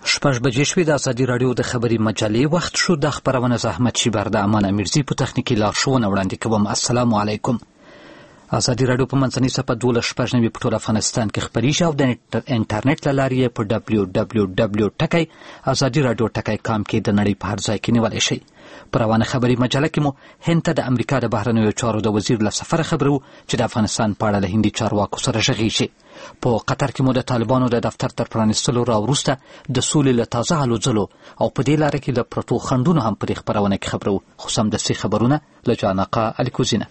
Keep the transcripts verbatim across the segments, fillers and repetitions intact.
شپږ بجې شوې. د ازادي راډیو د خبري مجلې وخت شو. د خبرونه زحمت شیبر د امان امیرزي په تخنیکي لارښوونه وړاندې کوم. السلام علیکم. ازادي راډیو په منځنۍ صفحه دولس شپږ نوي په ټول افغانستان کې خپریږي او د انټرنیټ له لارې په ډبلیو ډبلیو ډبلیو ټکی ازادي راډیو ټکی کام کې د نړۍ په هر ځای کې نیولی شئ. په روانه خبري مجله کې مو هند ته د امریکا د بهرنیو چارو د وزیر له سفره خبرو چې د افغانستان په اړه له هندي چارواکو سره غږیږي. په قطر کې مو د طالبانو د دفتر تر پرانیستلو راوروسته د سولې له تازه هلوځلو او په دې لاره کې له پرتو خنډونو هم په دې خپرونه کې خبرو. خو سمدستي خبرونه له جانقه الیکوزینه.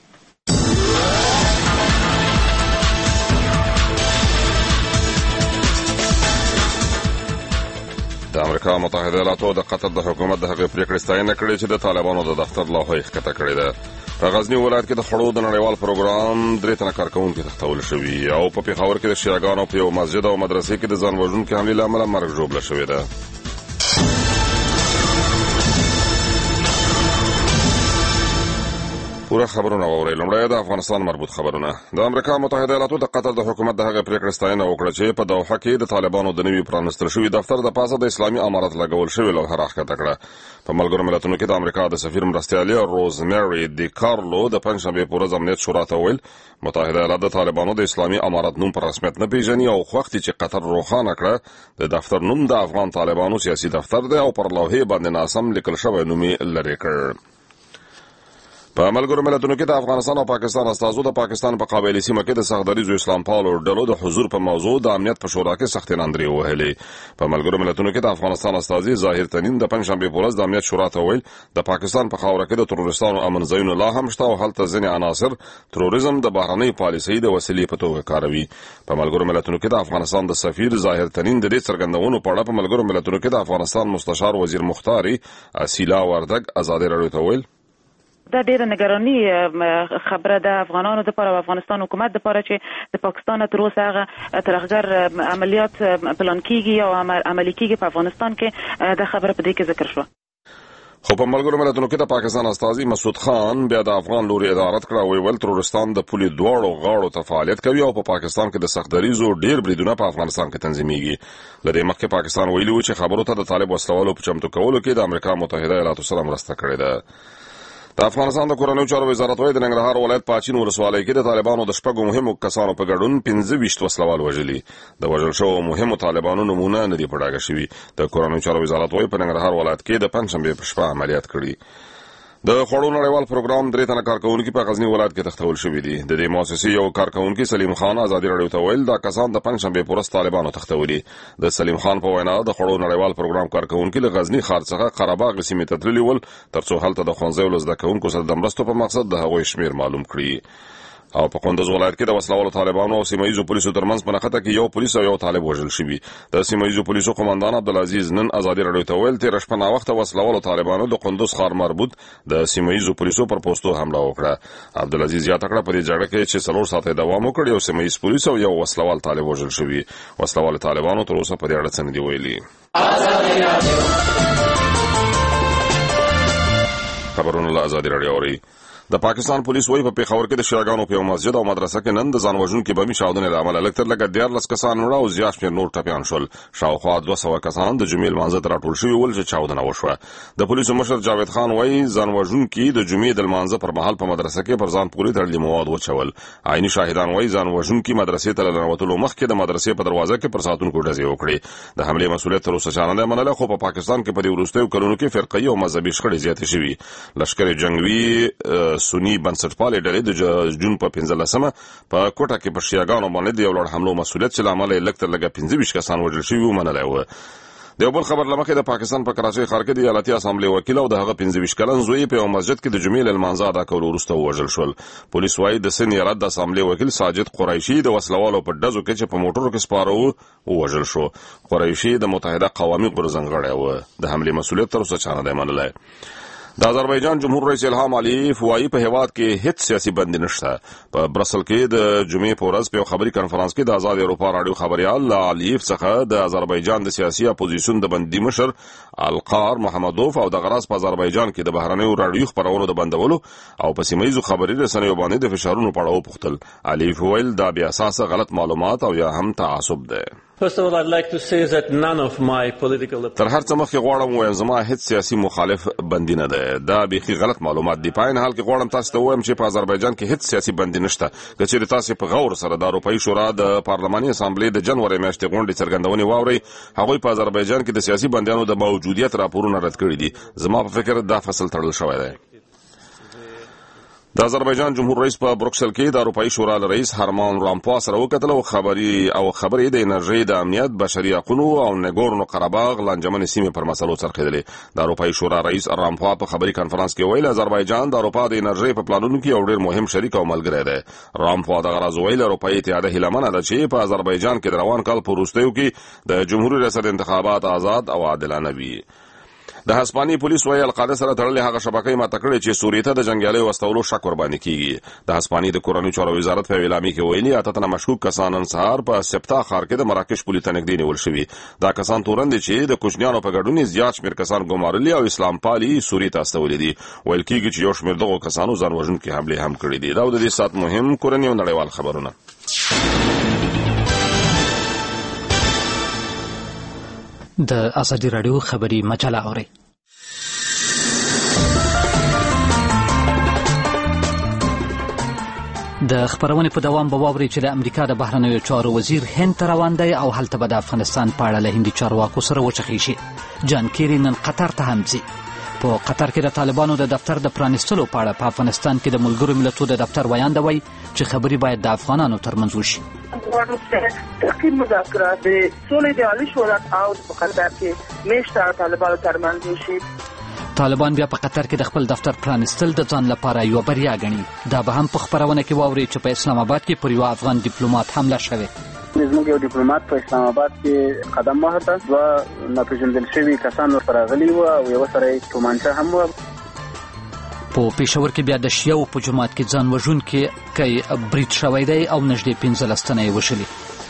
د امریکا متحده ایالاتو د قطر د حکومت د هغې پریکړې ستاینه کړې چې د طالبانو د دفتر لوحه یې ښکته کړې ده. په غزني ولایت کې د خړو د نړیوال پروګرام درې تنه کارکوونکي تښتول شوي او په پېښور کې د شیعهګانو په یو مسجد او مدرسې کې د ځان وژونکي حملې له امله مرګ ژوبله شوې ده. پوره خبرونه واورئ. لومړی د افغانستان مربوط خبرونه. د امریکا متحده ایالاتو د قطر د حکومت د هغې پریکړې ستاینه وکړه چې په دوحه کې د طالبانو د نوي پرانیستل شوي دفتر د پاسه د اسلامي امارت لګول شوې لوحه راښکته کړه. په ملګرو ملتونو کې د امریکا د سفیر مرستیالې روزمیری دی کارلو د پنجشنبې په ورځ امنیت شورا ته وویل متحده ایالات د طالبانو د اسلامي امارت نوم په رسمیت نه پیژني او خوښ دي چې قطر روښانه کړه د دفتر نوم د افغان طالبانو سیاسي دفتر دی او پر لوحې باندې ناسم لیکل شوی نوم یې لرې کړ. په ملګرو ملتونو کې د افغانستان او پاکستان استازو د پاکستان په قبایلي سیمه کې د سختدریزو اسلام پالو ډلو د حضور په موضوع د امنیت په شورا کې سختې ناندرې ووهلې. په ملګرو ملتونو کې د افغانستان استازي ظاهر تنین د پنجشنبې په ورځ د امنیت شورا ته وویل د پاکستان په خاوره کې د تروریستانو امن ځایونه لا هم شته او هلته ځینې عناصر تروریزم د بهرنۍ پالیسۍ د وسیلې په توګه کاروي. په ملګرو ملتونو کې د افغانستان د سفیر ظاهر تنین د دې څرګندونو په اړه په ملګرو ملتونو کې د افغانستان مستشار وزیر مختاري اسیلا وردګ ازادي راډیو ته وویل دا ډیره نگرانی خبره د افغانانو د لپاره او افغانستان حکومت د لپاره چې د پاکستان تر اوسه هغه ترهګر عملیات پلان کیږي او عملي کیږي په افغانستان کې. د خبره په دې کې ذکر شو. خو په ملګرو ملتونو کې د پاکستان استازي مسعود خان بیا د افغان لوري ادارت کړه او ویل ترورستان د پولې دواړو غاړو ته فعالیت کوي او په پاکستان کې د سختدریزو ډیر بریدونه په افغانستان کې تنظیمېږي. له دې مخکې پاکستان ویلي و چې خبرو ته د طالب وسلوالو په چمتو کولو کې د امریکا متحده ایالاتو سره مرسته کړې ده. د افغانستان د کورنیو چارو وزارت وايي د ننګرهار ولایت په اچین ولسوالۍ کې د طالبانو د شپږو مهمو کسانو په ګډون پنځه ویشت وسلوال وژلي. د وژل شوو مهمو طالبانو نومونه نه دي په ډاګه شوي. د کورنیو چارو وزارت وايي په ننګرهار ولایت کې د پنجشنبې په شپه عملیات کړي. د خړو نړیوال پروګرام درې تنه کارکوونکي په غزني ولایت کې تښتول شوي دي. د دې مؤسسې یو کارکوونکي سلیم خان ازادي راډیو ته ویل دا کسان د پنجشنبې په ورځ طالبانو تښتولي. د سلیم خان په وینا د خړو نړیوال پروګرام کارکوونکي له غزني ښار څخه قرهباغ سیمې ته تللي ول ترڅو هلته د ښوونځیو له زده کوونکو سره د مرستو په مقصد د هغوی شمیر معلوم کړي. او په کندوز ولایت کې د وسلوالو طالبانو او سیمایي پولیسو ترمنځ په نښته کې یو پولیس او یو طالب وژل شوي. د سیمایي پولیسو قومندان عبدالعزیز نن ازادي راډیو ته ویل تېره شپه ناوخته وسلوالو طالبانو د کندوز ښار مربوط د سیمایي پولیسو پر پوستو حمله وکړه. عبدالعزیز یاده کړه په دې جګړه کې چې څلور ساعته دوام وکړ یو سیمایي پولیس او یو وسلوال طالب وژل شوي. وسلوال طالبانو تر اوسه په دې اړه څه نه دي ویلي. خبرونه له ازادي راډیو اورئ. د پاکستان پولیس وايي په پېښور کې د شیعهګانو په یو مسجد او مدرسه کې نن د ځان وژونکي بمي چاودنې له امله لږ تر لږه دیارلس کسان مړه او زیات شمېر نور ټپیان شول. شاوخوا دوه سوه کسان د جمعې لمانځه ته راټول شوي ول چې چاودنه وشوه. د پولیسو مشر جاوید خان وايي ځان وژونکي د جمعې د لمانځه پر مهال په مدرسه کې پر ځان پورې تړلي مواد وچول. عیني شاهدان وايي ځان وژونکي مدرسې ته له ننوتلو مخکې د مدرسې په دروازه کې پر ساعتونکو ډزې وکړې. د حملې مسؤلیت تر اوسه چا نه دی منلی خو په پاکستان کې په دې وروستیو کلونو کې فرقهيي او مذهبي شخړې زیاتې شوي. لښکر جنګوي سني بنسټ پالې ډلې د جون په پنځلسمه په کوټه کې په شیعهګانو باندې د یو لړ حملو مسؤلیت چې له امله یې لږ تر لږه پنځه ویشت کسان وژل شوي ومنلی و. د یو بل خبر له مخې د پاکستان په کراچۍ ښار کې د ایالتي اسامبلې وکیل او د هغه پنځه ویشت کلن زوی په یو مسجد کې د جمعې له لمانځه ادا کولو وروسته ووژل شول. پولیس وايي د سند ایالت د اسامبلې وکیل ساجد قریشي د وسلوالو په ډزو کې چې په موټرو کې سپاره وو ووژل شو. قریشي د متحده قوامي غورځنګ غړی و. د حملې مسؤلیت تر اوسه چا نه دی منلی. د آذربایجان جمهور رئیس الهام علیف وايي په هیواد کې هیڅ سیاسي بندي نشته. په برسل کې د جمعې په ورځ په یو خبري کانفرنس کې د آزاد اروپا راډیو خبريال له علیف څخه د آذربایجان د سیاسي اپوزیسیون د بندي مشر القار محمدوف او د غراس په آذربایجان کې د بهرنیو راډیو خبرونو د بندولو او په سیمایي خبري رسنیو باندې د فشارونو په اړه وپوښتل. علیف ویل دا بیا اساسه غلط معلومات او یا هم تعصب ده. First of all, I'd like to say that none of my political... تر هر څه مخکې غواړم وایم زما هیڅ سیاسي مخالف بندي نه ده. دا بیخي غلط معلومات دي. په عین حال کې غواړم تاسو ته وایم چې په آذربایجان کې هیڅ سیاسي بندي نشته. که چېرې تاسو په غور سره د اروپایي شورا د پارلماني اسامبلې د جنوري میاشتې غونډې څرګندونې واورئ، هغوی په آذربایجان کې د سیاسي بندیانو د موجودیت راپورونه رد کړي دي. زما په فکر دا فصل تړل شوی دی. د آذربایجان جمهور رئیس په بروکسل کې د اروپایي شورا رئیس هرمان رامپوا سره وکتل او خبري او خبرې د انرژي د امنیت، بشري حقوقو او نګورنو قرهباغ لانجمن سیمې پر مسلو څرخېدلې. د اروپایي شورا رئیس رامپوا په خبري کانفرنس کې ویل آذربایجان د اروپا د انرژي په پلانونو کې یو ډېر مهم شریک او ملګری دی. رامپوا د غرض ویل اروپایي اتحاد هیلمنه ده چې په آذربایجان کې د روان کال په وروستیو کې د جمهوریت ریاست انتخابات آزاد او عادلانه وي. د هسپانیې پولیس وايي القاعده سره تړلې هغه شبکې ماته کړې چې سوریې ته د جنګیالیو واستولو شک ورباندې کیږي. د هسپانیې د کورنیو چارو وزارت په اعلامیه کې ویلي اته تنه مشکوک کسان نن سهار په سپتا ښار کې د مراکش پولې ته نږدې نیول شوي. دا کسان تورن دي چې د کوچنیانو په ګډون زیات شمېر کسان ګمارلي او اسلام پالي سوریې ته استولي دي. ویل کېږي چې یو شمېر دغو کسانو ځان وژونکي حملې هم کړې دي. دا د دې ساعت مهم کورنیو نړیوال خبرونه. د ازادي راډیو خبري مجله اورئ. د خبرونې په دوام به واورئ چې د امریکا د بهرنیو چارو وزیر هند ته روان دی او هلته به د افغانستان په اړه له هندي چارواکو سره وچخې شي. جان کیری نن قطر ته هم ځي. په قطر کې د طالبانو د دفتر د پرانیستلو په اړه په افغانستان کې د ملګرو ملتونو د دفتر ویانده وایي چې خبرې باید د افغانانو ترمنځ وشي. تحقیق مذاکرات د سولې د عالی شورا او په قطر کې میشته طالبانو ترمنځ وشي. طالبان بیا په قطر کې د خپل دفتر پرانیستل د ځان لپاره یوه بریا ګڼي. دا به هم په خپرونه کې واورئ چې په اسلام آباد کې پر یو افغان ډیپلوماټ حمله شوې. زموږ یو ډیپلوماټ په اسلام آباد کې قدم واخیسته. دوه ناپېژندل شوي کسان ورته راغلي وو او یوه سره یې تومانچه هم وه. په پېښور کې بیا د شیعو په جومات کې ځان وژونکی برید شوی دی او نږدې پنځلس تنه یې وژلي.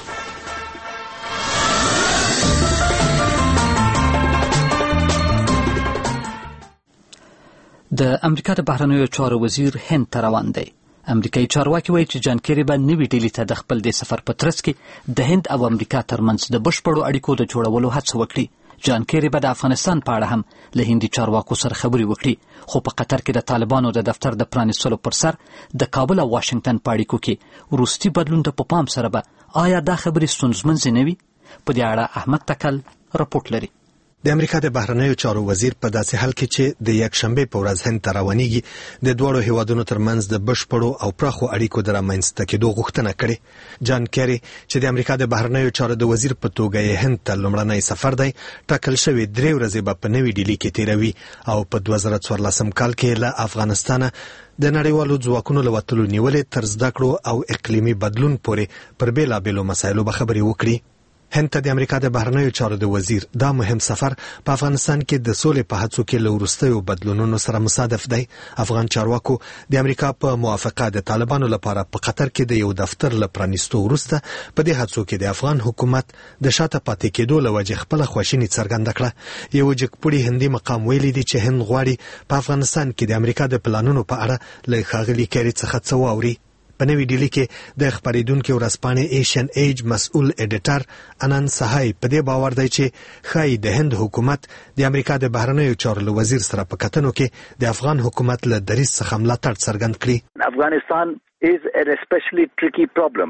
د امریکا د بهرنیو چارو وزیر هند ته روان دی. امریکایي چارواکي وایي چې جان کیری به نوې ډیلي ته د خپل دې سفر په ترڅ کې د هند او امریکا ترمنځ د بشپړو اړیکو د جوړولو هڅه وکړي. جان کیری به د افغانستان په اړه هم له هندي چارواکو سره خبرې وکړي. خو په قطر کې د طالبانو د دفتر د پرانیستلو پر سر د کابل او واشنگټن په اړیکو کې وروستي بدلون ته په پام سره به آیا دا خبرې ستونزمنې نه وي؟ په دې اړه احمد تکل رپورټ لري. د امریکا د بهرنیو چارو وزیر په داسې حال کې چې د یک شنبه په ورځ هند ته روانېږي د دوړو هیوادونو ترمنځ د بشپړو او پراخو اړیکو د رامنځته کېدو غوښتنه کړې. جان کیری چې د امریکا د بهرنیو چارو د وزیر په توګه یې هند ته لومړنی سفر دی، ټاکل شوی درې ورځې به په نوې ډیلي کې تیروي او په دوه زره څوارلسم کال کې له افغانستانه د نړیوالو ځواکونو له وتلو نیولې تر زده کړو او اقلیمي بدلون پورې پر بېلابېلو مسایلو به خبرې وکړي. هند ته د امریکا د بهرنیو چارو د وزیر دا مهم سفر په افغانستان کې د سولې په هڅو کې له وروستیو بدلونونو سره مصادف دی. افغان چارواکو د امریکا په موافقه د طالبانو لپاره په قطر کې د یو دفتر له پرانیستو وروسته په دې هڅو کې د افغان حکومت د شاته پاتې کېدو له وجې خپله خواشیني څرګنده کړه. یو جګپوړي هندي مقام ویلي دی چې هند غواړي په افغانستان کې د امریکا د پلانونو په اړه له ښاغلي کیری څخه څه واوري. په نوې ډیلي کې د خبرېدونکي ورځپاڼې ایشین ایج مسؤل ایډیټر انان سهای په دې باور دی چې ښایي د هند حکومت د امریکا د بهرنیو چارو له وزیر سره په کتنو کې د افغان حکومت له دریځ څخه ملاتړ څرګند کړي. افغانستان is an especially tricky problem.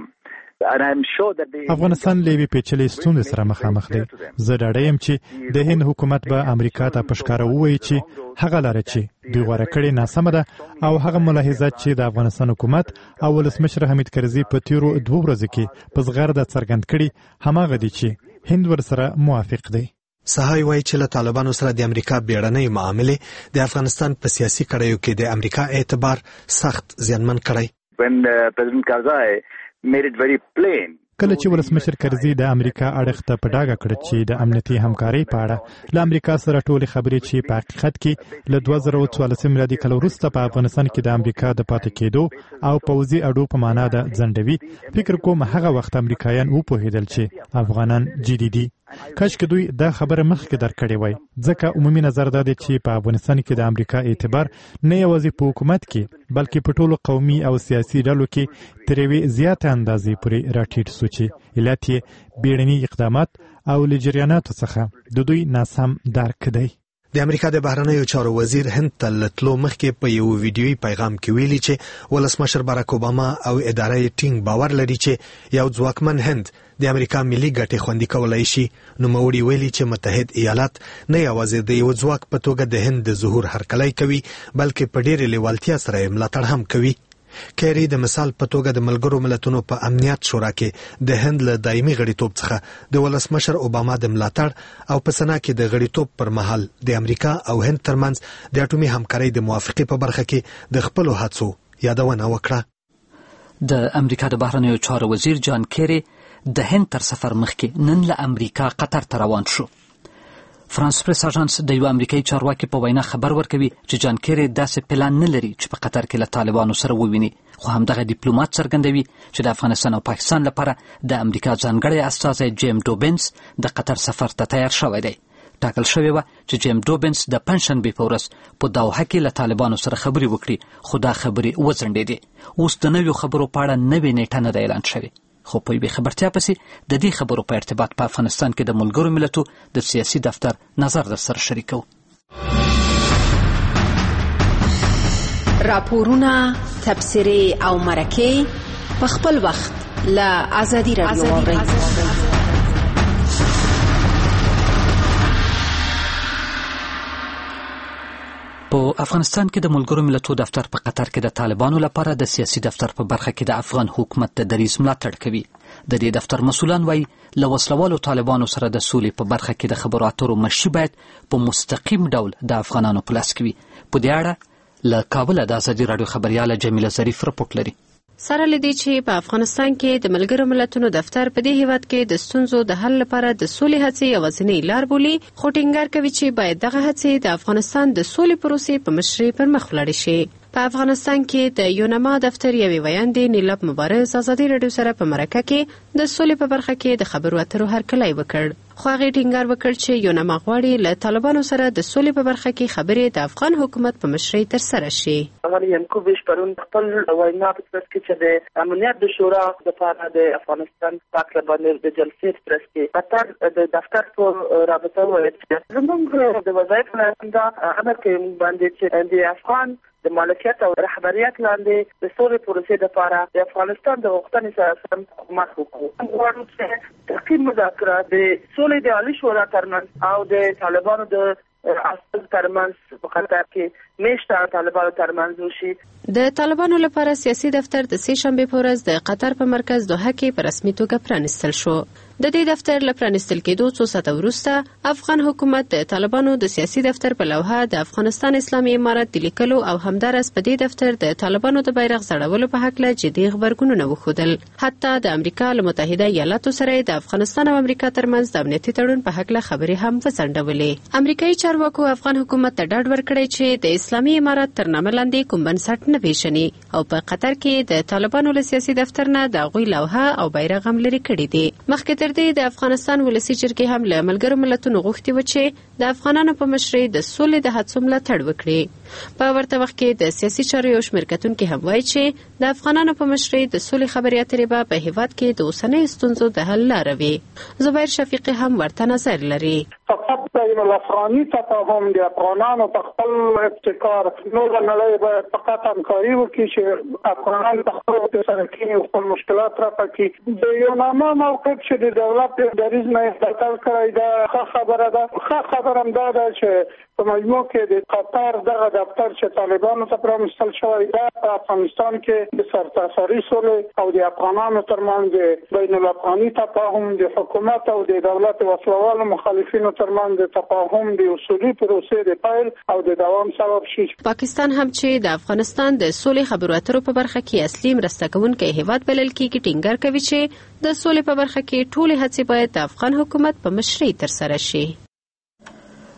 افغانستان له یوې پیچلې ستونزې سره مخامخ دی. زه ډاډه یم چې د هند حکومت به امریکا ته په ښکاره ووایي چې هغه لاره چې دوی غوره کړې ناسمه ده او هغه ملاحظات چې د افغانستان حکومت او ولسمشر حمید کرزي په تیرو دوه ورځو کې په زغرده څرګند کړي هماغه دي چې هند ورسره موافق دی. سهای وایي چې له طالبانو سره د امریکا بیړنۍ معاملې د افغانستان په سیاسي کړیو کې د امریکا اعتبار سخت زیانمن کړی. When uh, President Karzai made it very plain کله چې ولسمشر کرزي د امریکا اړخ ته په ډاګه کړ چې د امنیتي همکارۍ په اړه له امریکا سره ټولې خبرې چې په حقیقت کې له دوه زره څوارلسم میلادي کال وروسته په افغانستان کې د امریکا د پاتې کېدو او پوځي اډو په معنا د ځنډوي، فکر کوم هغه وخت امریکایان وپوهېدل چې افغانان جدي دي. کاش کې دوی دا خبره مخکې درکړې وای، ځکه عمومي نظر دا دی چې په افغانستان کې د امریکا اعتبار نه یوازې په حکومت کې بلکې په ټولو قومي او سیاسي ډلو کې تر یوې زیاتې اندازې پورې راټیټ سو چې علت یې بیړني اقدامات او له جریاناتو څخه د دوی ناسم درک دی. د امریکا د بهرنیو چارو وزیر هند ته لتلو مخکې په یو ویډیوي پیغام کې ویلي چې ولسمشر باراک اوباما او اداره یې ټینګ باور لري چې یو ځواکمن هند د امریکا ملي ګټې خوندي کولای شي. نوموړي ویلي چې متحد ایالات نه یوازې د یو ځواک په توګه د هند د ظهور هرکلی کوي بلکې په ډېرې لیوالتیا سره یې ملاتړ هم کوي. کیری د مثال په توګه د ملګرو ملتونو په امنیت شورا کې د هند له دایمي غړیتوب څخه د ولسمشر اوباما د ملاتړ او په سنا کې د غړیتوب پر مهال د امریکا او هند ترمنځ د اټومي همکارۍ د موافقې په برخه کې د خپلو هڅو یادونه وکړه. د امریکا د بهرنیو چارو وزیر جان کیری د هند تر سفر مخکې نن له امریکا قطر ته روان شو. فرانس پریس اژانس د یو امریکایي چارواکي په وینا خبر ورکوي چې جان کیری داسې پلان نه لري چې په قطر کې له طالبانو سره وویني، خو همدغه ډیپلوماټ څرګندوي چې د افغانستان او پاکستان لپاره د امریکا ځانګړی استازی جیم ډوبنس د قطر سفر ته تیار شوی دی. ټاکل شوی و چې جیم ډوبنس د پنځشنبې په ورځ په دوحه کې له طالبانو سره خبرې وکړي، خو دا خبرې وځنډېدې. اوس د نویو خبرو په اړه نوې نیټه نه ده اعلان شوې، خو په یوې خبرتیا پسې د دې خبرو په ارتباط په افغانستان کې د ملګرو ملتو د سیاسي دفتر نظر در سره شریکو. راپورونه، تبصرې او مرکې په خپل وخت له آزادي رادیو واورئ. په افغانستان کې د ملګرو ملتو دفتر په قطر کې د طالبانو لپاره د سیاسي دفتر په برخه کې د افغان حکومت د دریځ ملاتړ کوي. د دې دفتر مسؤلان وایي له وسلوالو طالبانو سره د سولې په برخه کې د خبرو اترو مشي باید په مستقیم ډول د افغانانو په لاس کې وي. په دې اړه له کابل د ازادي راډیو خبرياله جمیله ظریف رپورټ لري. سره لدی چې په افغانستان کې د ملګرو ملتونو دفتر په دې هیواد کې د ستونزو د حل لپاره د سولې هڅې یوازینۍ لار بولي، خو ټینګار کوي چې باید دغه هڅې د افغانستان د سولې پروسې په مشرۍ پر مخ ولاړې شي. په افغانستان کې د یونما دفتر یوې ویاندې نیلاب مبارز ازادي راډیو سره په مرکه کې د سولې په برخه کې د خبرو اترو هرکلی وکړ، خو هغې ټینګار وکړ چې یونما غواړي له طالبانو سره د سولې په برخه کې خبرې د افغان حکومت په مشرۍ ترسره شي. هغه ینکوبیش پرون خپل وینا په ترڅ کې چې د امنیت د شورا لپاره د افغانستان پاک باندې د جلسې ترڅ کې قطر د دفتر په رابطه وایي چې زموږ د وظایف لاندې امر کوي باندې چې د افغان د مالکیت او رهبریت لاندې د سولې پروسې لپاره د افغانستان د غوښتنې سره سم حکومت وکړو. غواړو چې تحقیق مذاکرات د سولې د عالی شورا ترمنځ او د طالبانو د اصل ترمنځ په قطر کې میشته طالبانو ترمنځ وشي. د طالبانو لپاره سیاسي دفتر د سې شنبې په ورځ د قطر په مرکز دوحه کې په رسمي توګه پرانیستل شو. د دې دفتر له پرانیستل کېدو څو ساعته وروسته افغان حکومت د طالبانو د سیاسي دفتر په لوحه د افغانستان اسلامي امارت د لیکلو او همدارس په دې دفتر د طالبانو د بیرغ ځړولو په هکله جدي غبرګونونه وښودل. حتی د امریکا له متحده ایالاتو سره د افغانستان او امریکا ترمنځ د امنیتي تړون په هکله خبرې هم وځنډولې. امریکایي چارواکو افغان حکومت ته ډاډ ورکړی چې د اسلامي امارت تر نامه لاندې کوم بنسټ نه پیژني او په قطر کې د طالبانو له سیاسي دفتر نه د هغوی لوحه او بیرغ هم لرې کړي دي. مخکې تر دې د افغانستان ولسی جرګې هم له ملګرو ملتونو غوښتي و چې د افغانانو په مشرۍ د سولې د هڅو ملاتړ وکړي. په ورته وخت کې د سیاسي چارو یو شمېر کتونکي هم وایي چې د افغانانو په مشرۍ د سولې خبرې اترې به په هیواد کې د اوسنیو ستونزو د حل لاره وي. زبیر شفیقي هم ورته نظر لري. فقط بین الافغاني تفاهم د افغانانو په خپل ابتکار نور نړۍ باید فقط همکاري وکړي چې افغانان په خپل سره کې خپل مشکلات رافع کړي. د یوناما موقف چې د دولت د دریځ نه استقلال کړی دا ښه خبره ده. ښه خبره هم دا ده چې په مجموع کې د قطر دغه دفتر چې طالبانو ته پرانستل شوی دا په افغانستان کې د سرتاسري سولې او د افغانانو ترمنځ د بین الافغاني تفاهم د حکومت او د دولت وسلوالو مخالفینو ترمنځ د تفاهم د اصولي پروسې د پیل او د دوام سبب شي. پاکستان هم چې د افغانستان د سولې خبرو اترو په برخه کې اصلي مرسته کوونکی هیواد بلل کېږي ټینګار کوي چې د سولې په برخه کې ټولې هڅې باید د افغان حکومت په مشرۍ ترسره شي.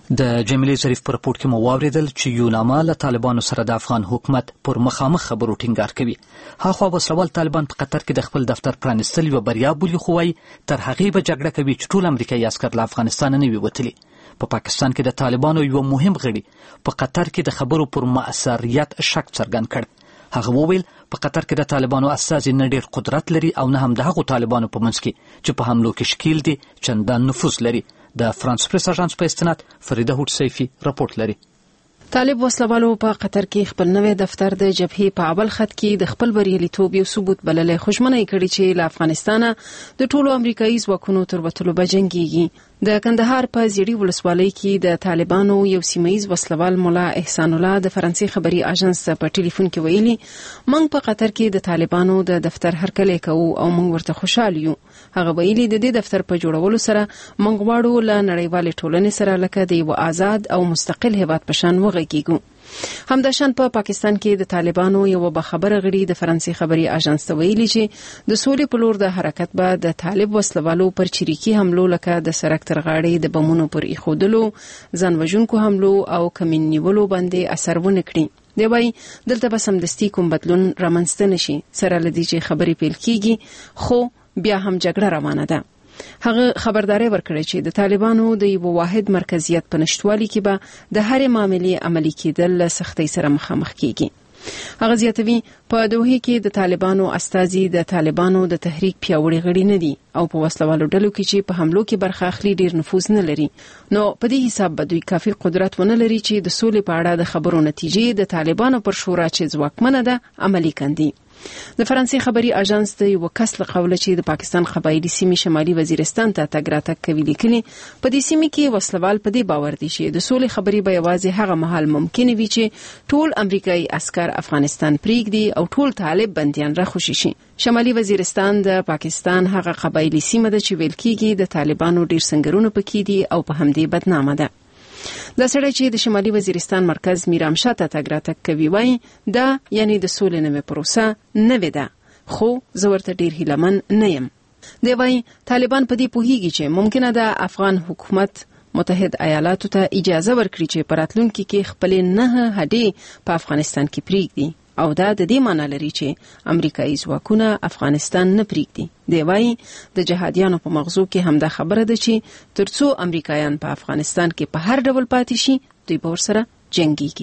د جمیلې ظریف په رپورټ کې مو واوریدل چې یوناما له طالبانو سره د افغان حکومت پر مخامخ خبرو ټینګار کوي. هاخوا وسلوال طالبان په قطر کې د خپل دفتر پرانیستل یوه بریا بولي، خو وایي تر هغې به جګړه کوي چې ټول امریکایي عسکر له افغانستانه نه وي وتلي. په پاکستان کې د طالبانو یو مهم غړي په قطر کې د خبرو پر مؤثریت شک څرګند کړ. هغه وویل په قطر کې د طالبانو استازي نه ډېر قدرت لري او نه هم د هغو طالبانو په منځ کې چې په حملو کې شکیل دي چندان نفوذ لري. د فرانس پریس اژانس په استناد فریده هوډ سیفي رپورټ لري. طالب وسلوالو په قطر کې خپل نوې دفتر د جبهې په اول خط کې د خپل بریالیتوب یو ثبوت بللې خوشمنه کړي چې له افغانستانه د ټولو امریکایي ځواکونو تر وتلو به جنګيږي. د کندهار په زیړی ولسوالۍ کې د طالبانو یو سیمایي وسلوال مولا احسان الله د فرانسې خبري اژانس په ټلیفون کې ویلي موږ په قطر کې د طالبانو د دفتر هرکلی کوو او موږ ورته خوشاله یو. هغه ویلي د دې دفتر په جوړولو سره موږ غواړو له نړیوالې ټولنې سره لکه د یو آزاد او مستقل هیواد په شان وغږیږو. همداشان په پا پاکستان کې د طالبانو یو بخبره غړي د فرانسې خبري اژانس ته ویلي چې د سولې په لور د حرکت به د طالب وسلوالو پر چریکي حملو لکه د سرک تر غاړې د بمونو پر ایښودلو، ځان وژونکو حملو او کمین نیولو باندې اثر ونه کړي. دی وایي دلته به سمدستي کوم بدلون رامنځته نشي، سره له دې چې خبرې پیل کیږي خو بیا هم جګړه روانه ده. هغه خبرداري ورکړي چې د طالبانو د یو واحد مرکزیت په نشټوالي کې به د هرې معاملې عملي کېدل له سختۍ سره مخامخ کیږي. هغه زیاتوي په دوحه کې د طالبانو استازي د طالبانو د تحریک پیاوړي غړي نه دي او په وسلوالو ډلو کې چې په حملو کې برخه اخلي ډیر نفوذ نه لري. نو په دې حساب به دوی کافي قدرت ونه لري چې د سولې په اړه د خبرو نتیجې د طالبانو پر شورا چې ځواکمنه ده عملي کړي. د فرانسې خبري اژانس د یو کس له قوله چې د پاکستان قبایلی سیمې شمالي وزیرستان ته تګ راتګ کوي لیکلي په دې سیمې کې وسلوال په دې باور دي چې د سولې خبري به یوازې هغه مهال ممکن وي چې ټول امریکایي عسكر افغانستان پریږدي او ټول طالب بنديان راخوشي شي. شمالي وزیرستان د پاکستان هغه قبایلی سیمه ده چې ویل کېږي د طالبانو ډیر سنگرونه پکې دي او په همدې بدنامه ده. دا سړی چې د شمالي وزیرستان مرکز میرامشاه ته تګ راتګ کوي وایي دا یعنی د سولې نوې پروسه نوې ده، خو زه ورته ډیر هیلهمن نه یم. دی وایي طالبان په دې پوهیږي چې ممکنه ده افغان حکومت متحد ایالاتو ته اجازه ورکړي چې په راتلونکي کې خپل نه هډې په افغانستان کې پریږدي او دا د دې معنی لري چې امریکایي ځواکونه افغانستان نه پریږدي. دی وایي د جهادیانو په مغزو کې همدا خبره ده چې ترڅو امریکایان په افغانستان کې په هر ډول پاتې شي دوی به ورسره جنګيږي.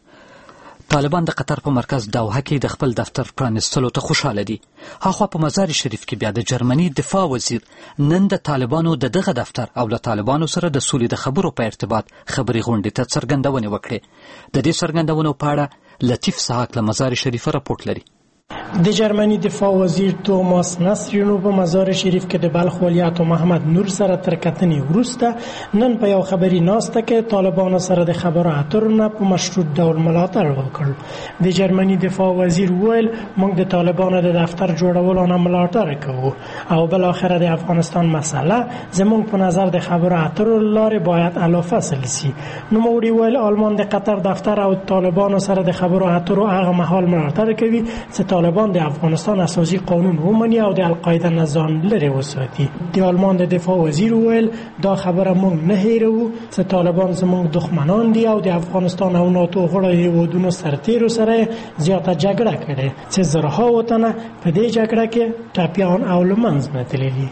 طالبان د قطر په مرکز دوحه کې د خپل دفتر پرانیستلو ته خوشاله دي. هاخوا په مزار شریف کې بیا د جرمني دفاع وزیر نن د طالبانو د دغه دفتر او له طالبانو سره د سولې د خبرو په ارتباط خبري غونډې ته څرګندونې وکړې. د دې څرګندونو په اړه لطیف سحاق له مزار شریف رپورټ لري. د جرمني دفاع وزیر توماس نصرینو په مزار شریف کې د بلخ ولیعهد محمد نور سره تر کتنې وروسته نن په یو خبري ناسته کې طالبانو سره د خبرو اترو نه په مشروط ډول ملاتړ وکړ. د جرمني دفاع وزیر ویل موږ د طالبانو د دفتر جوړولو نه ملاتړ کوو او بل اخر د افغانستان مسله زموږ په نظر د خبرو اترو لارې باید الا فصل سي. نو موږ ویل آلمان د قطر دفتر او طالبانو سره د خبرو اترو هغه مهال ملاتړ کوي چې طالبان د افغانستان اساسي قانون ومني او د القاعده نه ځان لري وساتي. د آلمان د دفاع وزیر ویل دا خبره موږ نه هیرو چې طالبان زموږ دښمنان دي او د افغانستان او ناتو غړي هیوادونو سرتیرو سره زیاته جګړه کړي چې زرها وطن په دې جګړه کې ټاپیان او لمنځ نه تللي.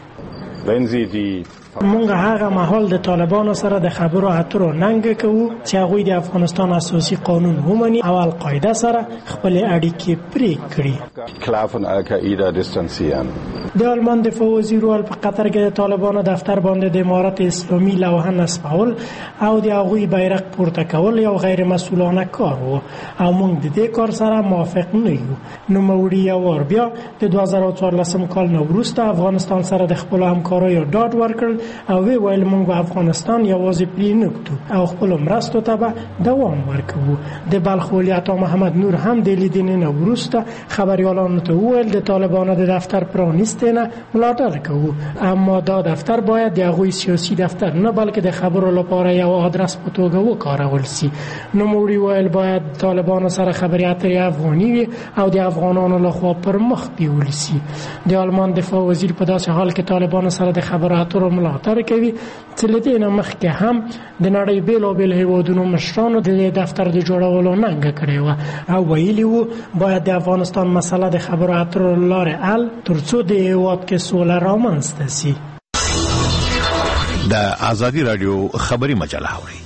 موږ هغه مهال د طالبانو سره د خبرو اترو ننګ کوو چې هغوی د افغانستان اساسي قانون ومني او القاعده سره خپل اړیکې پرې کړي. klar von Al-Qaida distanzieren. د آلمان دفاع وزیر ول په قطر کې د طالبانو دفتر باندې د امارت اسلامي لوحه نصبول او د هغوی بیرغ پورته کول یو غیر مسؤلانه کار وو او موږ د دې کار سره موافق نه یو. نو موړي اور بیا د دوه زره څوارلسم کال نو وروسته افغانستان سره د خپل همکاریو ډاډ ورکړ او وی ویل موږ په افغانستان یوازې پرې نکټو او خپل مرستو ته به دوام ورکوو. د بلخ ولیعهد محمد نور هم د لیدنې نه وروسته خبريالانو ته ویل د طالبانو د دفتر پرانیستنه ملاتړ کوو، اما دا دفتر باید د هغوی سیاسي دفتر نه بلکې د خبرو لپاره یو آدرس په توګه وکارول شي. نو موږ ویل باید طالبانو سره خبري اترې افغاني وي او د افغانانو لخوا پر مخ بیول شي. د آلمان دفاع وزیر په داسې حال کې طالبانو سره د خبرو اترو ملاتړ ملاتړ کوي چې له دې نه مخکې هم د نړۍ بېلابېل هېوادونو مشرانو د دې دفتر د جوړولو ننګه کړې وه او ویلي وو باید د افغانستان مسله د خبرو اترو له لارې حل تر څو د هېواد کې سوله رامنځته سي. د ازادي راډیو خبري مجله اوري.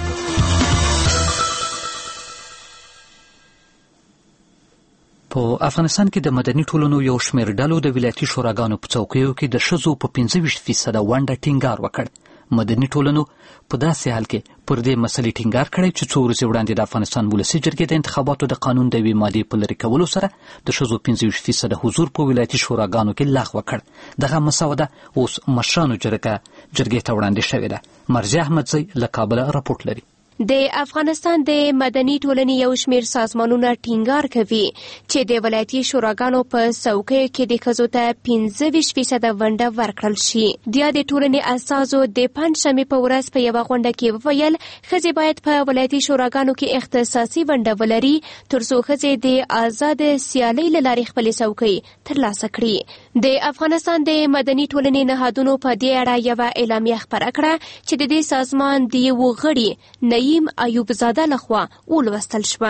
په افغانستان کې د مدني ټولنو یو شمېر ډلو د ولایتي شوراګانو په څوکیو کې د ښځو په پنځه ویشت فیصده ونډه ټینګار وکړ. مدني ټولنو په داسې حال کې پر دې مسلې ټینګار کړی چې څو ورځې وړاندې د افغانستان ولسي جرګې د انتخاباتو د قانون د یوې مادې په لرې کولو سره د ښځو پنځه ویشت فیصده حضور په ولایتي شوراګانو کې لغوه کړ. دغه مسوده اوس مشرانو جرګه جرګې ته وړاندې شوې ده. مرضیه احمدزی له کابله راپورټ لري. د افغانستان د مدني ټولنې یو شمېر سازمانونه ټینګار کوي چې د ولایتي شوراګانو په څوکیو کې د ښځو ته پنځه ویشت فیصده ونډه ورکړل شي. د دې ټولنې اساسو د پنجشنبې په ورځ په یوه غونډه کې وویل ښځې باید په ولایتي شوراګانو کې اختصاصي ونډه ولري تر څو ښځې د آزاد سیالۍ له لارې خپلې څوکۍ ترلاسه کړي. د افغانستان د مدني ټولنې نهادونو په دې اړه یوه اعلامیه خپره کړه چې د دې سازمان د یو غړي نعیم ایوب زاده لخوا ولوستل شوه.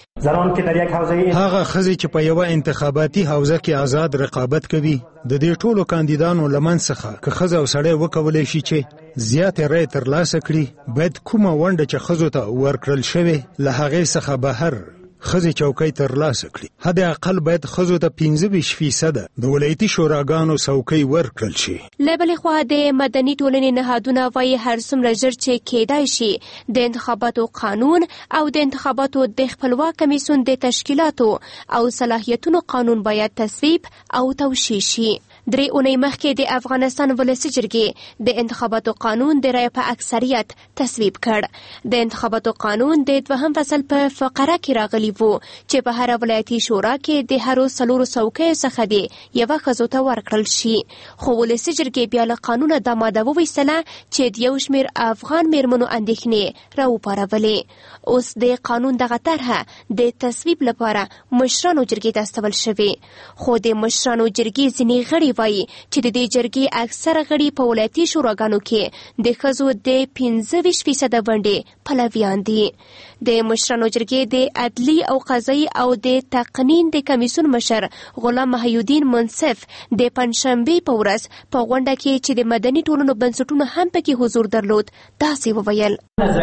هغه ښځې چې په یوه انتخاباتي حوزه کې آزاد رقابت کوي د دې ټولو کاندیدانو لمن څخه که ښځه او سړی وکولی شي چې زیاتې رایې ترلاسه کړي باید کومه ونډه چې ښځو ته ورکړل شوې له هغې څخه بهر ښځې چوکۍ ترلاسه کړي. حد اقل باید ښځو ته پنځه ویشت فیصده د ولایتي شوراګانو څوکۍ ورکړل شي. له بلې خوا د مدني ټولنې نهادونه وایي هر څومره ژر چې کېدای شي د انتخاباتو قانون او د انتخاباتو د خپلواک کمیسیون د تشکیلاتو او صلاحیتونو قانون باید تصویب او توشیح شي. درې اونۍ مخکې د افغانستان ولسي جرګې د انتخاباتو قانون د رایې په اکثریت تصویب کړ. د انتخاباتو قانون د دوهم فصل په فقره کې راغلی وو چې په هر ولایتي شورا کې د هرو څلورو څوکیو څخه د یوه ښځو ته ورکړل شي. خو ولسي جرګې بیا له قانونه دا ماده وویستله چې د یو شمېر افغان میرمنو اندېښنې راوپارولې. اوس د قانون دغه طرحه د تصویب لپاره مشرانو جرګې ته استول شوې. خو د مشرانو جرګې ځینې غړي وایي چې د دې جرګې اکثره غړي په ولایتي شوراګانو کې د ښځو د پنځه ویشت فیصده ونډې پلویان دي. د مشرانو جرګې د عدلي او قضایي او د تقنین د کمیسیون مشر غلام محیالدین منصف د پنجشنبې په ورځ په غونډه کې چې د مدني ټولنو بنسټونو هم پکې حضور درلود داسې وویل.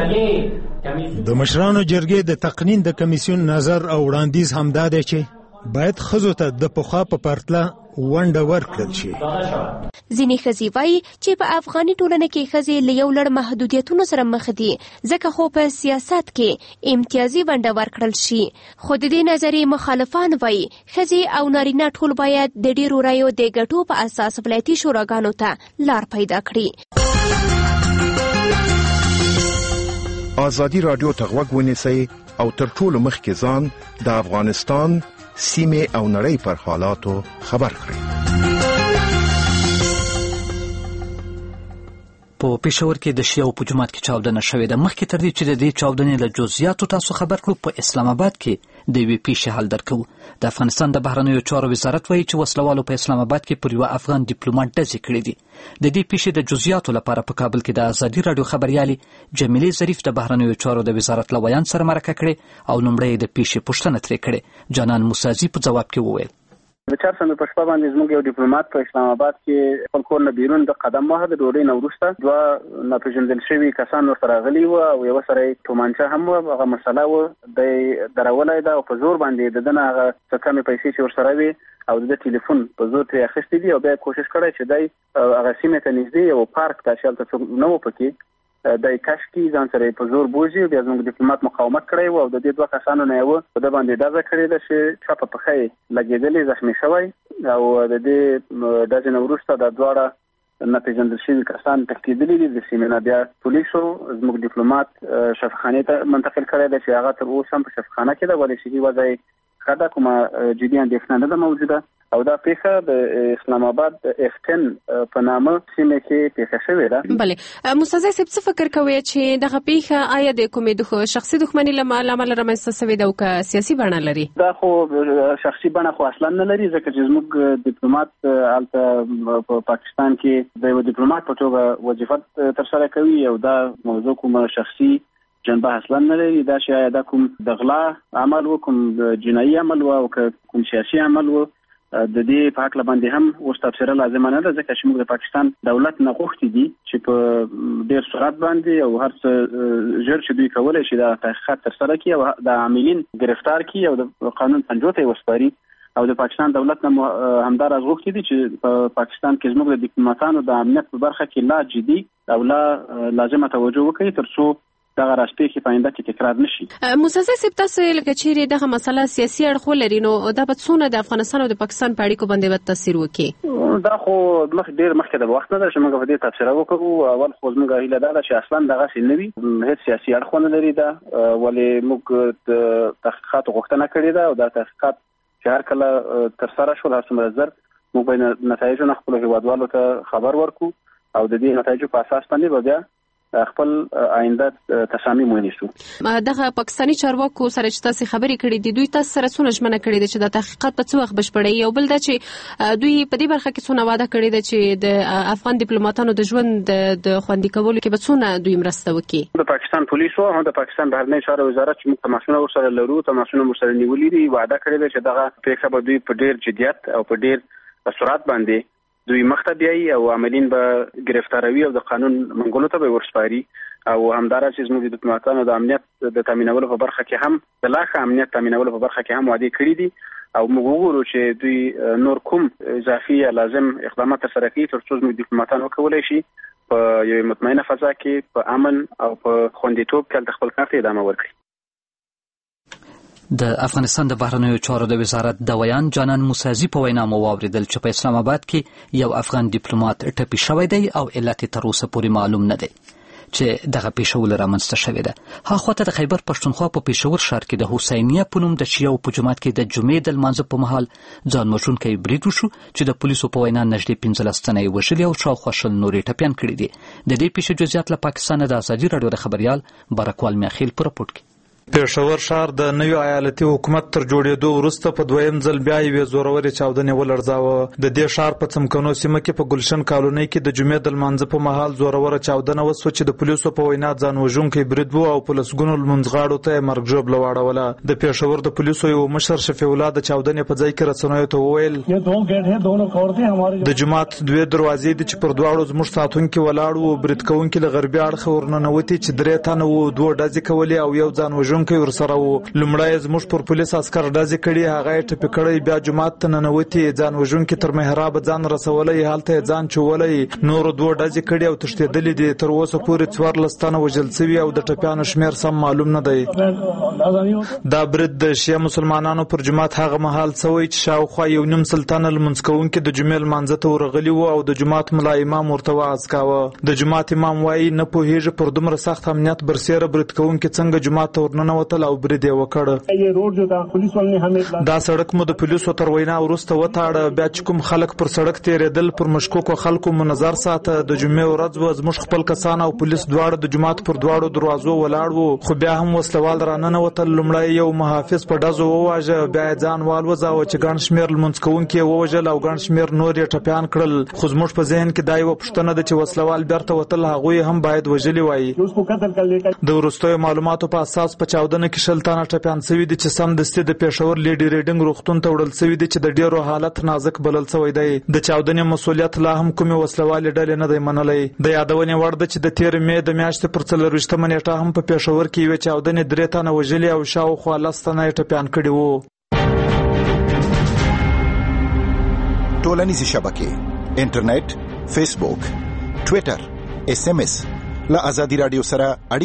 د مشرانو جرګې د تقنین د کمیسیون نظر او وړاندیز همدا دی چې باید ښځو ته د پخوا په پرتله ونډه ورکړل شي. ځینې ښځې وایي چې په افغاني ټولنه کې ښځې له یو لړ محدودیتونو سره مخ دي ځکه خو په سیاست کې امتیازي ونډه ورکړل شي. خو د دې نظریې مخالفان وایي ښځې او نارینه ټول باید د ډېرو رایو د ګټو په اساس ولایتي شوراګانو ته لار پیدا کړي. ازادي راډیو ته غوږ ونیسئ او تر ټولو مخکې ځان د افغانستان سیمه او نړۍ پر حالاتو خبر کړئ. په پېښور کې د شیعو په جومات کې چاودنه شوې ده. مخکې تر دې چې د دې چاودنې له جزئیاتو تاسو خبر کړو په اسلام آباد کې د یوې پیښې حال درکوو. د افغانستان د بهرنیو چارو وزارت وایي چې وسلوالو په اسلام آباد کې پر یوه افغان ډیپلوماټ ډزې کړې دي. د دې پیښې د جزئیاتو لپاره په کابل کې د ازادي راډیو خبريالې جمیلې ظریف د بهرنیو چارو د وزارت له ویان سره مرکه کړې او لومړی د پیښې پوښتنه ترې کړې. جانان موسازي په ځواب کې وویل د چهارشنبې په شپه باندې زموږ یو ډیپلوماټ په اسلام آباد کې خپل کور نه بیرون د قدم وهه د ډوډۍ نه وروسته دوه ناپېژندل شوي کسان ورته راغلي وو او یوه سره یې تومانچه هم وه. هغه مسله وه دی درولی ده او په زور باندې د ده نه هغه څه کمې پیسې چې ورسره وي او د ټلیفون په زور ترې اخیستې دي او بیا کوشش کړی چې دی هغه سیمې ته نږدې یو پارک ته چې هلته څوک نه و پکې د کش کی ځان سره په زور بوزي. بیا زموږ ډیپلوماټ مقاومت کړی و او د دې دوه کسانو نه یو په د باندې ډزه کړې ده چې چپه پښه لګېدلې زخمي شوی او د دې ډزې نه وروسته دا دواړه ناپېژندل شوي کسان تښتېدلي دي. د سیمې نه بیا پولیسو زموږ ډیپلوماټ شفاخانې ته منتقل کړی ده چې هغه تر اوسه هم په شفاخانه کې ده ولې صحي وضع یې ښه ده، کومه جدي اندېښنه نه ده موجوده او دا پیښه د اسلام آباد افتن په نامه سیمه کې پیښه شوې ده. بله مستاذ صاحب څه فکر کوي چې دغه پیښه آیا د کومې د شخصي دښمنۍ لامل رامنځته شوې ده او که سیاسي بڼه لري؟ دا خو شخصي بڼه خو اصلا نه لري، ځکه چې زموږ ډیپلوماټ هلته په پاکستان کې د یو ډیپلوماټ په توګه وظیفه ترسره کوي او دا موضوع کومه شخصي جنبه اصلا نه لري. دا چې دا کوم د غلا عمل و، کوم جنایي عمل و او کوم سیاسي عمل و، د دې په حق باندې هم اوس تفسیر لازم نه ده، ځکه چې موږ د پاکستان دولت نه غوښتي دي چې په ډیر سرعت باندې او هر څه ژر چې دوی کولای شي دا تحقیقات ترسره کړي او د عاملین گرفتار کړي او د قانون پنجو ته وسپاري. او د پاکستان دولت نه همدار از غوښتي دي چې په پاکستان کې زموږ د ډیپلوماټانو د امنیت په برخه کې لا جدي او لا لازمه توجه وکړي ترڅو دغه راسپې کې پاینده کې تکرار نشي. مستاذ صاحب تاسو لکه چیرې دغه مسله سیاسي اړخ لري نو دا به څونه د افغانستان او د پاکستان په اړیکو باندې به تاثیر وکړي؟ دا خو مخ ډیر مخکې د وخت نه ده چې موږ په دې تفسیر وکړو. اول خو موږ هیله ده چې اصلا دغه څه نه وي، هیڅ سیاسي اړخ نه لري. دا ولې موږ د تحقیقات غوښتنه کړې ده او دا تحقیقات چې هر کله ترسره شول هر څومره زر موږ به نتایج نه خپل هیوادوالو ته خبر ورکو او د دې نتایجو په اساس باندې به بیا خپل آینده تصامیم ونیسو. دغه پاکستانی چارواکو سره چې تاسو خبرې کړې دي دوی تاسو سره څونه ژمنه کړې ده چې د تحقیقات په څه وخت بشپړي؟ او بل دا چې دوی په دې برخه کې څونه وعده کړې ده چې د افغان ډیپلوماټانو د ژوند د خوندي کولو کې به څونه دوی مرسته وکړي؟ د پاکستان پولیسو او د پاکستان بهرنی چارو وزارت چې موږ تماسونه ورسره لرو تماسونه ورسره نیولې دي وعده کړې ده چې دغه پیښه به دوی په ډیر جدیت او په ډیر سرعت باندې دوی مخته بیایي او عاملین به گرفتاروي او د قانون منګولو ته به ورسپاري. او همدارس چې موږ د ډیپلوماټانو د امنیت د تامینولو په برخه کې هم د لاخه امنیت تامینولو په برخه کې هم وعده کړې دي او موږ وګورو چې دوی نور کوم اضافي لازم اقدامات سره کوي ترڅو موږ ډیپلوماټان وکولای شي په یو مطمئنه فضا کې په امن او په خوندیتوب کې خپل کار ته ادامه ورکړي. د افغانستان د بهرنیو چارو د وزارت د ویان جانان موسازي په وینا مو واوریدل چې په اسلام آباد کې یو افغان ډیپلوماټ ټپي شوی دی او علت تر اوسه پورې معلوم نه دی چې دغه پیښول رامنځته شوې ده. هاخواته د خیبر پښتونخوا په پېښور ښار کې د حسینیه په نوم د شیعو په جومات کې د جمعې د لمانځه په مهال ځان وژونکی برید وشو چې د پولیسو په وینا نږدې پنځلس تنه یې وژلي او شاوخوا شل نورې ټپیان کړي دي. د دې پیښې جزئیات له پاکستان د ازادي راډیو د خبریال برکوال میاخیل په راپورټ کې. پېښور ښار د نوي ایالتي حکومت تر جوړېدو وروسته په دویم ځل بیا یوې زورورې چاودنې ولړزاوه. د دې ښار په څمکنو سیمه کې په ګلشن کالونۍ کې د جمعې د لمانځه په مهال زوروره چاودنه وسوه چې د پولیسو په وینا ځان وژونکی برید و او په لسګونو لمونځغاړو ته یې مرګ ژوبله واړوله. د پېښور د پولیسو یو مشر شفیع الله د چاودنې په ځای کې رسنیو ته وویل د جومات دوې دروازې دي چې پر دواړو زموږ ساتونکي ولاړ وو. برید کوونکي له غربي اړخه ورننوتي چې درې تنه وو، دوه ډزې کولې او یو ځان وژونکی ورسره وو. لومړی زموږ پر پولیس عسکر ډزې کړي، هغه یې ټپي کړی، بیا جومات ته ننوتي، ځان وژونکي تر محراب ځان رسولی، هلته یې ځان چولی، نورو دوه ډزې کړي او تښتېدلي دي. تر اوسه پورې څوارلس تنه وژل سوي او د ټپیانو شمېر سم معلوم نه دی. دا برید د شیعه مسلمانانو پر جومات هغه مهال سوی چې شاوخوا یو نیم سل تنه لمونځ کوونکي د جمعې لمانځه ته ورغلي وو او د جومات ملا امام ورته وعظ کاوه. د جومات امام وایي نه پوهېږي پر دومره سخت امنیت برسېره برید کوونکي څنګه جومات ته ورننوتل او برید یې وکړ. دا سړک مو د پولیسو تر وینا وروسته وتاړه. بیا چې کوم خلک پر سړک تېرېدل پر مشکوکو خلکو مو نظر ساته. د جمعې ورځ وه، زموږ خپل کسان او پولیس دواړه د جومات پر دواړو دروازو ولاړ وو، خو بیا هم وسلوال راننوتل. لومړی یو محافظ په ډزو وواژه، بیا یې ځان والوځاوه چې ګڼ شمېر لمونځ کوونکي یې ووژل او ګڼ شمېر نور یې ټپیان کړل. خو زموږ په ذهن کې دا یوه پوښتنه ده چې وسلوال بیرته وتل هغوی هم باید وژلي وای. د وروستیو معلوماتو په اساس په چاودنه کې شل تنه ټپیان سوي دي چې سمدستي د پېښور لیډي ریډینګ روغتون ته وړل سوي دي چې د ډېرو حالت نازک بلل سوی دی. د چاودنې مسؤلیت لا هم کومې وسلوالې ډلې نه دی منلی. د یادونې وړ ده چې د تېرې مې د میاشتې پر څلرویشتمه نیټه هم په پېښور کې یوې چاودنې درې تنه وژلي او شاوخوا لس تنه یې ټپیان کړي وو. ټولنیزې شبکې، انټرنیټ، فیسبوک، ټویټر، اس ام اس له ازادي راډیو سره اړیکه ټینګه کړئ. د ازادي راډیو د خبرونو رادیو.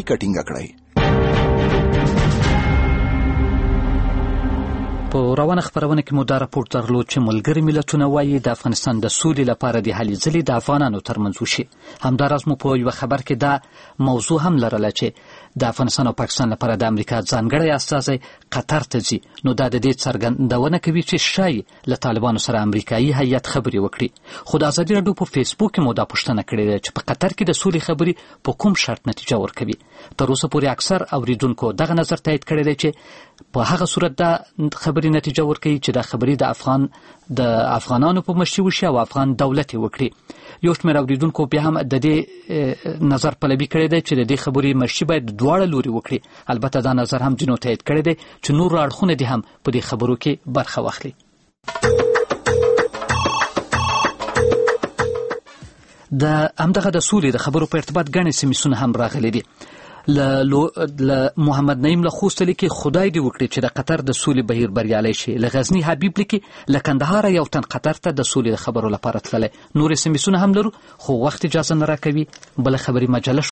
په روانه خبرونه کې مو دا راپورټ درلود چې ملګري ملتونه وایي د افغانستان د سولې لپاره د هلې ځلې د افغانانو ترمنځ وشي. همداراز مو په یوه خبر کې دا موضوع هم لرله چې د افغانستان او پاکستان لپاره د امریکا ځانګړی استازی قطر ته ځي. نو دا د دې څرګندونه کوي چې شاید له طالبانو سره امریکایي هیئت خبرې وکړي. خو د ازادي راډیو په فیسبوک کې مو دا پوښتنه کړې ده چې په قطر کې د سولې خبرې په کوم شرط نتیجه ورکوي. تر اوسه پورې اکثر اوریدونکو دغه نظر تایید کړی دی چې په هغه صورت دا خبرې نتیجه ورکوي چې دا خبرې د افغان د افغانانو په مشرۍ وشي او افغان دولت یې وکړي. یو شمېر اوریدونکو بیا هم د دې نظر پلوي کړی دی چې د دې خبرې مشري باید دواړه لوري وکړي. البته دا نظر هم ځینو تایید کړی دی چې نور اړخونه دې هم په دې خبرو کې برخه واخلي. د همدغه د سولې د خبرو په ارتباط ګڼې سمیسونه هم راغلي دي. ل محمد نعیم له خوست لیکي خدای دې وکړي چې د قطر د سولې بهیر بریالی شي. له غزني حبیب لیکي له کندهار یو تن قطر ته د سولې د خبرو لپاره تللی. نورې سمیسونه هم لرو خو وخت اجازه نه راکوي. بله خبري مجله